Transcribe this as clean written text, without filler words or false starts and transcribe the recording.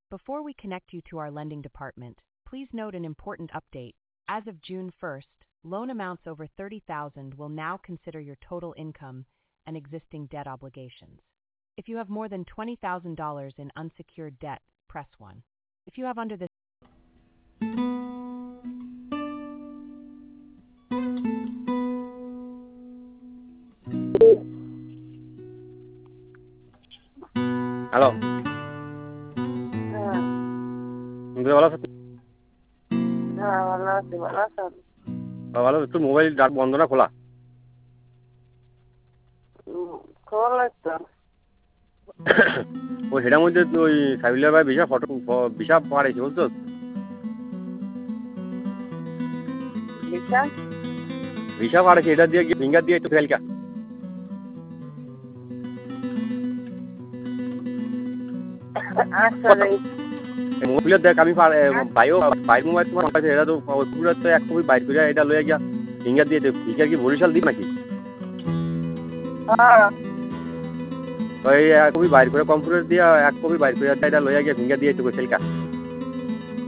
Before we connect you to our lending department, please note an important update. As of June 1st, loan amounts over $30,000 will now consider your total income and existing debt obligations. If you have more than $20,000 in unsecured debt, press 1. If you have under this hello, হ্যাঁ, তুমি ভালো আছো? হ্যাঁ, ভালো আছি, ভালো আছেন? ভালো আছো? তোর মোবাইল ডাক বন্ধ না খোলা? খোলাই তো। ওই সেটার মধ্যে ওই সাইবুল্লাহ ভাই ভিসা পাড়াইছে বুঝছো? দিশা? ভিসা পাড়াইছে, এটা দিয়ে গিয়ে ফিঙ্গার দিয়ে একটু ফেলকা। আসলে মোবাইলের দেখ আমি বাইর মোবাইল তোমার পাইছে, এটা তো পুরো তো এক কপি বাইর করে এটা লয়ে গিয়া ফিঙ্গার দিয়ে দে। ভিসা কি বরিশাল দিই নাকি? হ্যাঁ, ওই এক কপি বাইর করে কম্পিউটার দিয়ে এক কপি বাইর করে এটা লয়ে গিয়া ফিঙ্গার দিয়ে একটু ফেলকা।